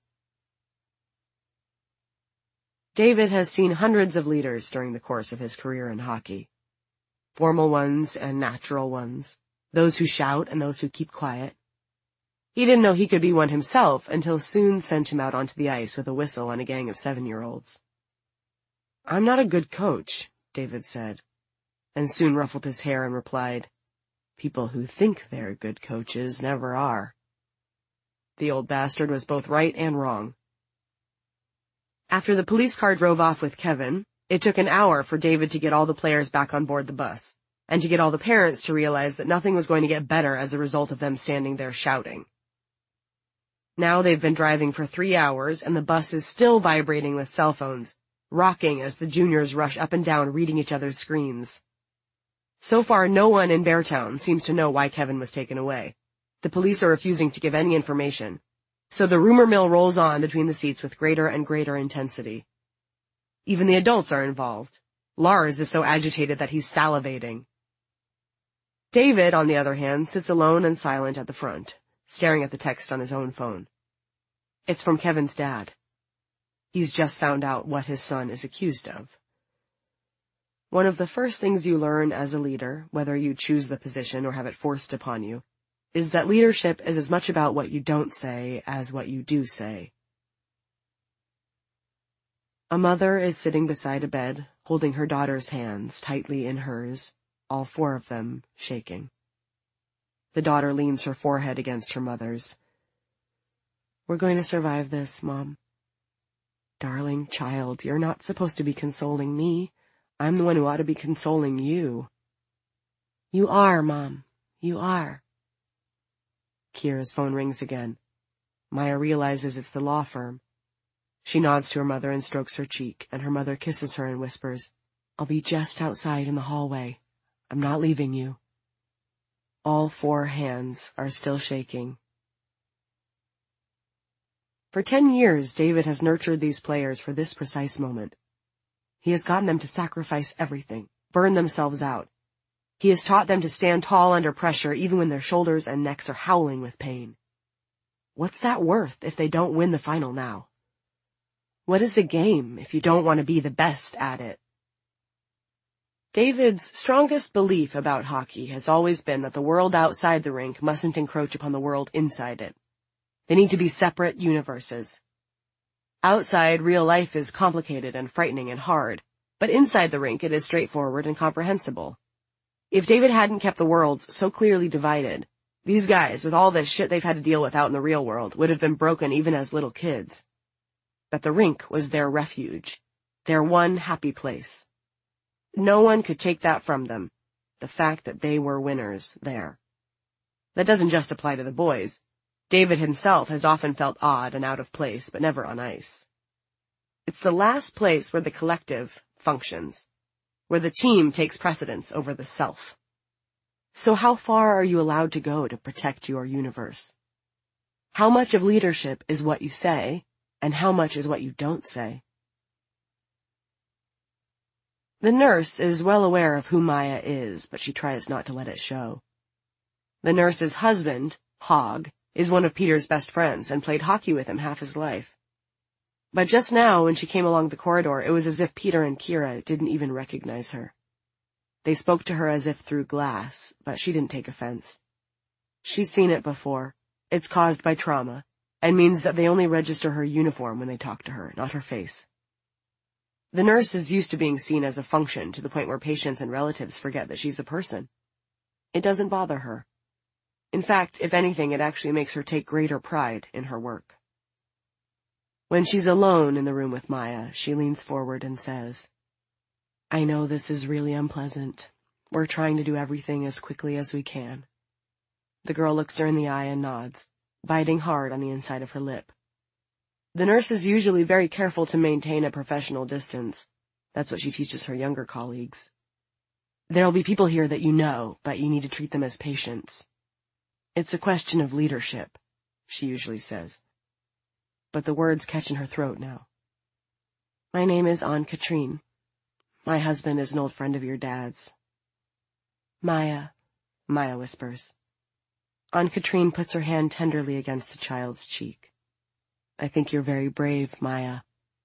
David has seen hundreds of leaders during the course of his career in hockey. Formal ones and natural ones, those who shout and those who keep quiet. He didn't know he could be one himself until Soon sent him out onto the ice with a whistle and a gang of seven-year-olds. "I'm not a good coach," David said, and Soon ruffled his hair and replied, "People who think they're good coaches never are." The old bastard was both right and wrong. After the police car drove off with Kevin, it took an hour for David to get all the players back on board the bus, and to get all the parents to realize that nothing was going to get better as a result of them standing there shouting. Now they've been driving for three hours, and the bus is still vibrating with cell phones, rocking as the juniors rush up and down reading each other's screens. So far, no one in Beartown seems to know why Kevin was taken away. The police are refusing to give any information, so the rumor mill rolls on between the seats with greater and greater intensity. Even the adults are involved. Lars is so agitated that he's salivating. David, on the other hand, sits alone and silent at the front, staring at the text on his own phone. It's from Kevin's dad. He's just found out what his son is accused of. One of the first things you learn as a leader, whether you choose the position or have it forced upon you, is that leadership is as much about what you don't say as what you do say. A mother is sitting beside a bed, holding her daughter's hands tightly in hers, all four of them shaking. The daughter leans her forehead against her mother's. We're going to survive this, Mom. Darling child, you're not supposed to be consoling me. I'm the one who ought to be consoling you. You are, Mom. You are. Kira's phone rings again. Maya realizes it's the law firm. She nods to her mother and strokes her cheek, and her mother kisses her and whispers, I'll be just outside in the hallway. I'm not leaving you. All four hands are still shaking. For ten years, David has nurtured these players for this precise moment. He has gotten them to sacrifice everything, burn themselves out. He has taught them to stand tall under pressure even when their shoulders and necks are howling with pain. What's that worth if they don't win the final now? What is a game if you don't want to be the best at it? David's strongest belief about hockey has always been that the world outside the rink mustn't encroach upon the world inside it. They need to be separate universes. Outside, real life is complicated and frightening and hard, but inside the rink it is straightforward and comprehensible. If David hadn't kept the worlds so clearly divided, these guys, with all this shit they've had to deal with out in the real world, would have been broken even as little kids. But the rink was their refuge, their one happy place. No one could take that from them, the fact that they were winners there. That doesn't just apply to the boys. David himself has often felt odd and out of place, but never on ice. It's the last place where the collective functions, where the team takes precedence over the self. So how far are you allowed to go to protect your universe? How much of leadership is what you say, and how much is what you don't say? The nurse is well aware of who Maya is, but she tries not to let it show. The nurse's husband, Hogg, is one of Peter's best friends and played hockey with him half his life. But just now, when she came along the corridor, it was as if Peter and Kira didn't even recognize her. They spoke to her as if through glass, but she didn't take offense. She's seen it before. It's caused by trauma, and means that they only register her uniform when they talk to her, not her face. The nurse is used to being seen as a function to the point where patients and relatives forget that she's a person. It doesn't bother her. In fact, if anything, it actually makes her take greater pride in her work. When she's alone in the room with Maya, she leans forward and says, I know this is really unpleasant. We're trying to do everything as quickly as we can. The girl looks her in the eye and nods, biting hard on the inside of her lip. The nurse is usually very careful to maintain a professional distance. That's what she teaches her younger colleagues. There'll be people here that you know, but you need to treat them as patients. It's a question of leadership, she usually says. But the words catch in her throat now. My name is Anne-Catherine. My husband is an old friend of your dad's. Maya, Maya whispers. Anne-Catherine puts her hand tenderly against the child's cheek. I think you're very brave, Maya.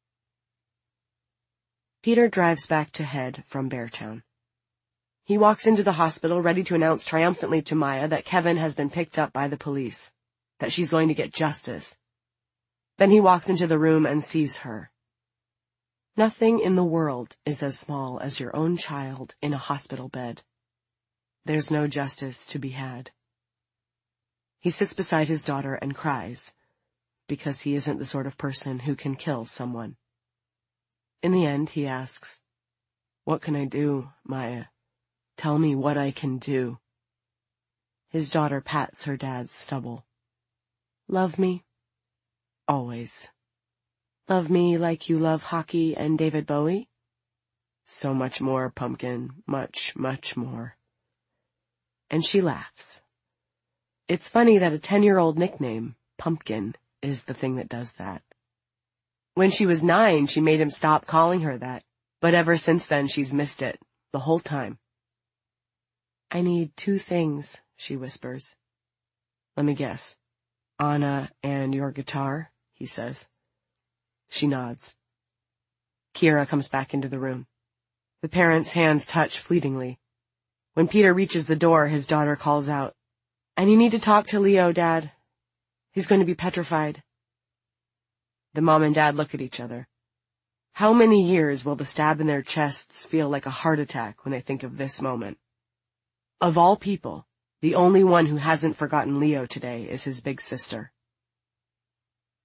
Peter drives back to Head from Beartown. He walks into the hospital ready to announce triumphantly to Maya that Kevin has been picked up by the police, that she's going to get justice. Then he walks into the room and sees her. Nothing in the world is as small as your own child in a hospital bed. There's no justice to be had. He sits beside his daughter and cries, because he isn't the sort of person who can kill someone. In the end, he asks, What can I do, Maya? Tell me what I can do. His daughter pats her dad's stubble. Love me? Always. Love me like you love hockey and David Bowie? So much more, Pumpkin, much, much more. And she laughs. It's funny that a ten-year-old nickname, Pumpkin, is the thing that does that. When she was nine, she made him stop calling her that, but ever since then she's missed it, the whole time. I need two things, she whispers. Let me guess. Anna and your guitar, he says. She nods. Kira comes back into the room. The parents' hands touch fleetingly. When Peter reaches the door, his daughter calls out, And you need to talk to Leo, Dad. He's going to be petrified. The mom and dad look at each other. How many years will the stab in their chests feel like a heart attack when they think of this moment? Of all people, the only one who hasn't forgotten Leo today is his big sister.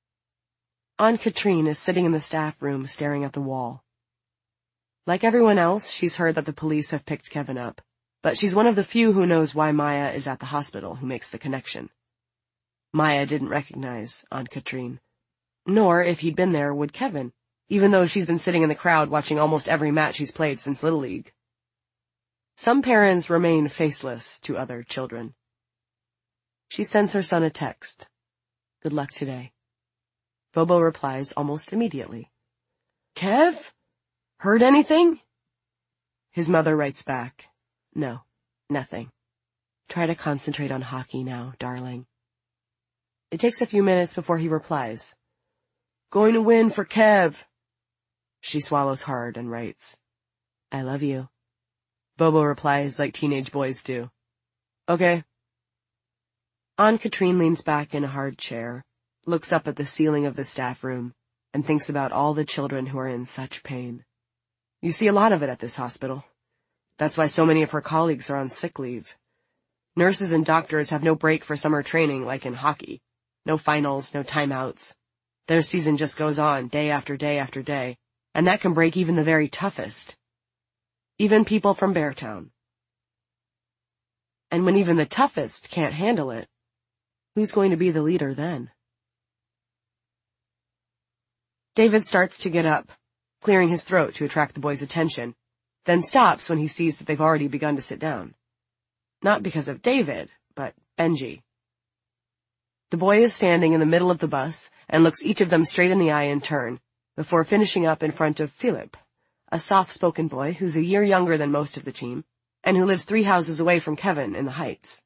Aunt Katrine is sitting in the staff room staring at the wall. Like everyone else, she's heard that the police have picked Kevin up, but she's one of the few who knows why Maya is at the hospital who makes the connection. Maya didn't recognize Aunt Katrine, nor, if he'd been there, would Kevin, even though she's been sitting in the crowd watching almost every match he's played since Little League. Some parents remain faceless to other children. She sends her son a text. Good luck today. Bobo replies almost immediately. Kev? Heard anything? His mother writes back. No, nothing. Try to concentrate on hockey now, darling. It takes a few minutes before he replies. Going to win for Kev. She swallows hard and writes. I love you. Bobo replies like teenage boys do. Okay. Aunt Katrine leans back in a hard chair, looks up at the ceiling of the staff room, and thinks about all the children who are in such pain. You see a lot of it at this hospital. That's why so many of her colleagues are on sick leave. Nurses and doctors have no break for summer training like in hockey. No finals, no timeouts. Their season just goes on, day after day after day, and that can break even the very toughest. Even people from Beartown. And when even the toughest can't handle it, who's going to be the leader then? David starts to get up, clearing his throat to attract the boys' attention, then stops when he sees that they've already begun to sit down. Not because of David, but Benji. The boy is standing in the middle of the bus and looks each of them straight in the eye in turn, before finishing up in front of Philip, a soft-spoken boy who's a year younger than most of the team, and who lives three houses away from Kevin in the Heights.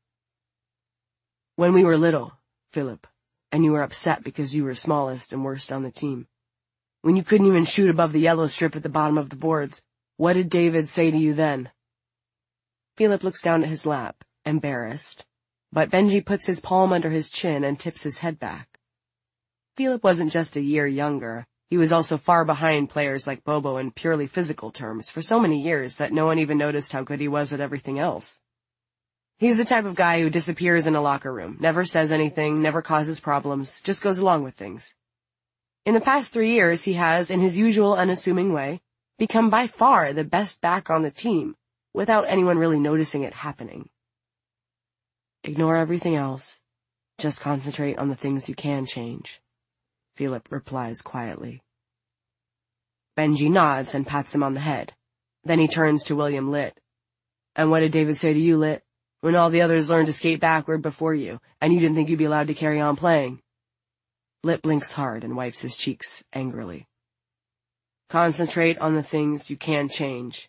When we were little, Philip, and you were upset because you were smallest and worst on the team. When you couldn't even shoot above the yellow strip at the bottom of the boards, what did David say to you then? Philip looks down at his lap, embarrassed, but Benji puts his palm under his chin and tips his head back. Philip wasn't just a year younger. He was also far behind players like Bobo in purely physical terms for so many years that no one even noticed how good he was at everything else. He's the type of guy who disappears in a locker room, never says anything, never causes problems, just goes along with things. In the past three years, he has, in his usual unassuming way, become by far the best back on the team, without anyone really noticing it happening. Ignore everything else. Just concentrate on the things you can change, Philip replies quietly. Benji nods and pats him on the head. Then he turns to William Litt. And what did David say to you, Litt, when all the others learned to skate backward before you, and you didn't think you'd be allowed to carry on playing? Litt blinks hard and wipes his cheeks angrily. Concentrate on the things you can change.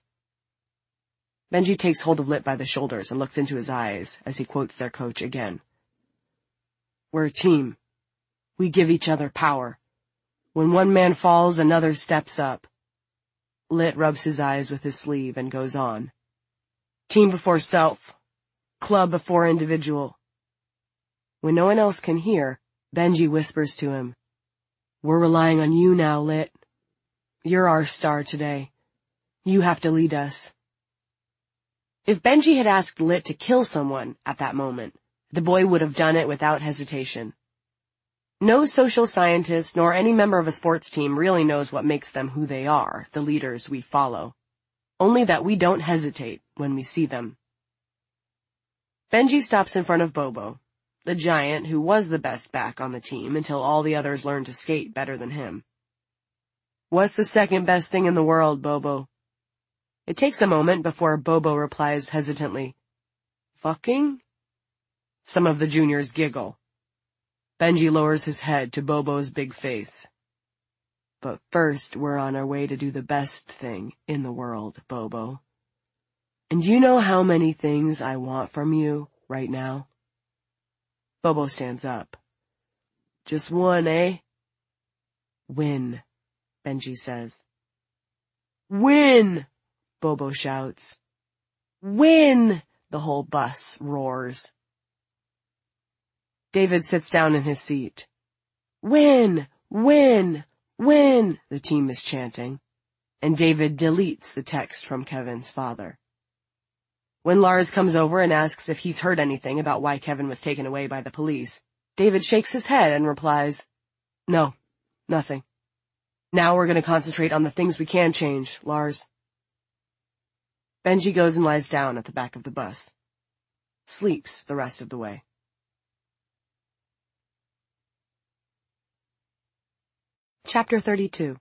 Benji takes hold of Litt by the shoulders and looks into his eyes as he quotes their coach again. We're a team. We give each other power. When one man falls, another steps up. Litt rubs his eyes with his sleeve and goes on. Team before self. Club before individual. When no one else can hear, Benji whispers to him. We're relying on you now, Litt. You're our star today. You have to lead us. If Benji had asked Litt to kill someone at that moment, the boy would have done it without hesitation. No social scientist nor any member of a sports team really knows what makes them who they are, the leaders we follow. Only that we don't hesitate when we see them. Benji stops in front of Bobo, the giant who was the best back on the team until all the others learned to skate better than him. What's the second best thing in the world, Bobo? It takes a moment before Bobo replies hesitantly. Fucking? Some of the juniors giggle. Benji lowers his head to Bobo's big face. But first, we're on our way to do the best thing in the world, Bobo. And you know how many things I want from you right now? Bobo stands up. Just one, eh? Win, Benji says. Win! Bobo shouts. Win! The whole bus roars. David sits down in his seat. Win! Win! Win! The team is chanting, and David deletes the text from Kevin's father. When Lars comes over and asks if he's heard anything about why Kevin was taken away by the police, David shakes his head and replies, No, Nothing. Now we're going to concentrate on the things we can change, Lars. Benji goes and lies down at the back of the bus. Sleeps the rest of the way. Chapter thirty-two.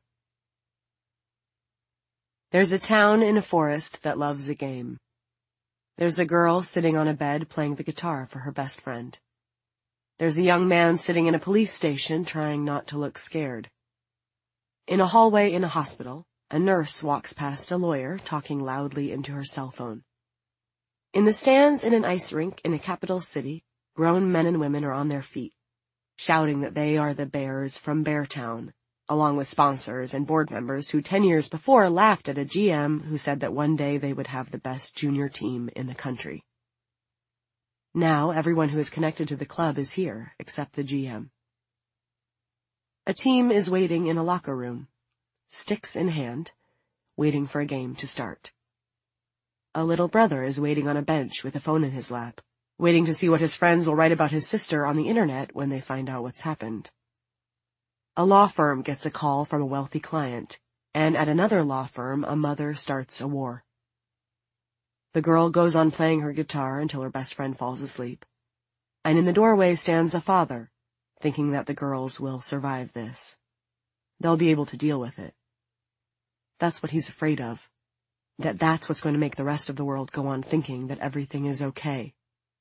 There's a town in a forest that loves a game. There's a girl sitting on a bed playing the guitar for her best friend. There's a young man sitting in a police station trying not to look scared. In a hallway in a hospital, a nurse walks past a lawyer talking loudly into her cell phone. In the stands in an ice rink in a capital city, grown men and women are on their feet, shouting that they are the Bears from Beartown, along with sponsors and board members who ten years before laughed at a G M who said that one day they would have the best junior team in the country. Now everyone who is connected to the club is here, except the G M. A team is waiting in a locker room, sticks in hand, waiting for a game to start. A little brother is waiting on a bench with a phone in his lap, waiting to see what his friends will write about his sister on the internet when they find out what's happened. A law firm gets a call from a wealthy client, and at another law firm a mother starts a war. The girl goes on playing her guitar until her best friend falls asleep, and in the doorway stands a father, thinking that the girls will survive this. They'll be able to deal with it. That's what he's afraid of, that that's what's going to make the rest of the world go on thinking that everything is okay.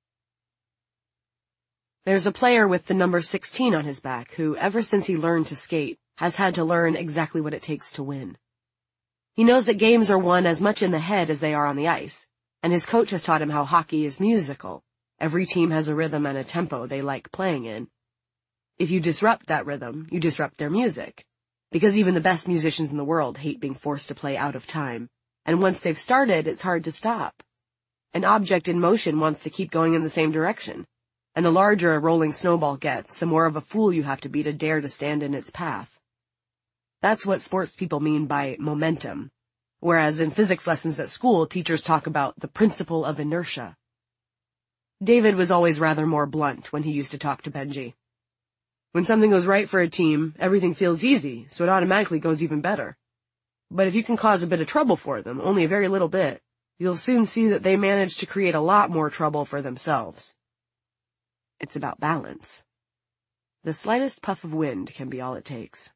There's a player with the number sixteen on his back who, ever since he learned to skate, has had to learn exactly what it takes to win. He knows that games are won as much in the head as they are on the ice, and his coach has taught him how hockey is musical. Every team has a rhythm and a tempo they like playing in. If you disrupt that rhythm, you disrupt their music, because even the best musicians in the world hate being forced to play out of time, and once they've started, it's hard to stop. An object in motion wants to keep going in the same direction, and the larger a rolling snowball gets, the more of a fool you have to be to dare to stand in its path. That's what sports people mean by momentum, whereas in physics lessons at school, teachers talk about the principle of inertia. David was always rather more blunt when he used to talk to Benji. When something goes right for a team, everything feels easy, so it automatically goes even better. But if you can cause a bit of trouble for them, only a very little bit, you'll soon see that they manage to create a lot more trouble for themselves. It's about balance. The slightest puff of wind can be all it takes.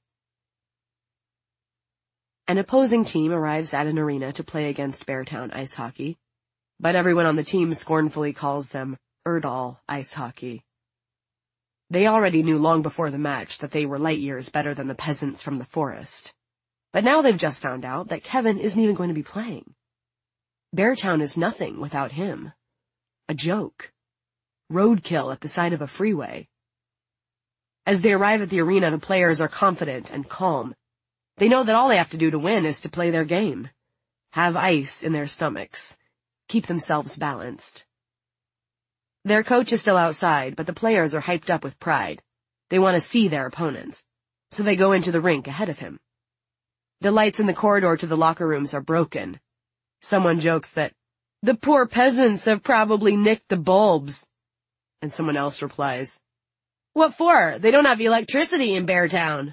An opposing team arrives at an arena to play against Beartown ice hockey, but everyone on the team scornfully calls them Erdal ice hockey. They already knew long before the match that they were light years better than the peasants from the forest. But now they've just found out that Kevin isn't even going to be playing. Beartown is nothing without him. A joke. Roadkill at the side of a freeway. As they arrive at the arena, the players are confident and calm. They know that all they have to do to win is to play their game. Have ice in their stomachs. Keep themselves balanced. Their coach is still outside, but the players are hyped up with pride. They want to see their opponents, so they go into the rink ahead of him. The lights in the corridor to the locker rooms are broken. Someone jokes that, "The poor peasants have probably nicked the bulbs." And someone else replies, "What for? They don't have electricity in Beartown."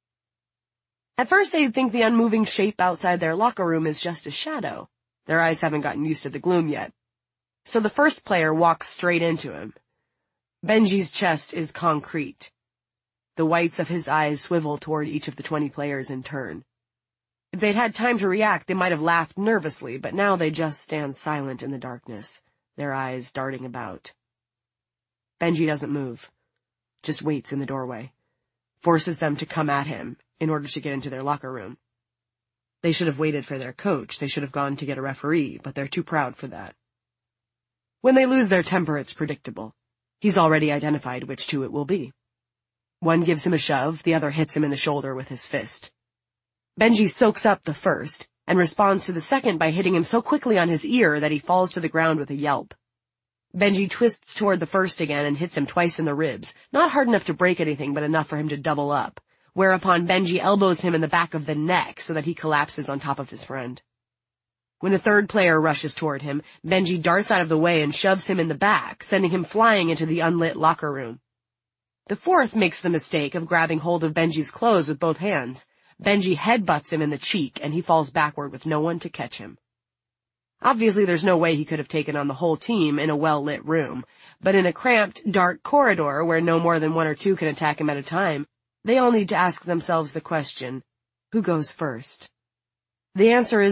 At first they think the unmoving shape outside their locker room is just a shadow. Their eyes haven't gotten used to the gloom yet. So the first player walks straight into him. Benji's chest is concrete. The whites of his eyes swivel toward each of the twenty players in turn. If they'd had time to react, they might have laughed nervously, but now they just stand silent in the darkness, their eyes darting about. Benji doesn't move, just waits in the doorway, forces them to come at him in order to get into their locker room. They should have waited for their coach, they should have gone to get a referee, but they're too proud for that. When they lose their temper, it's predictable. He's already identified which two it will be. One gives him a shove, the other hits him in the shoulder with his fist. Benji soaks up the first, and responds to the second by hitting him so quickly on his ear that he falls to the ground with a yelp. Benji twists toward the first again and hits him twice in the ribs, not hard enough to break anything but enough for him to double up, whereupon Benji elbows him in the back of the neck so that he collapses on top of his friend. When a third player rushes toward him, Benji darts out of the way and shoves him in the back, sending him flying into the unlit locker room. The fourth makes the mistake of grabbing hold of Benji's clothes with both hands. Benji headbutts him in the cheek, and he falls backward with no one to catch him. Obviously, there's no way he could have taken on the whole team in a well-lit room, but in a cramped, dark corridor where no more than one or two can attack him at a time, they all need to ask themselves the question, who goes first? The answer is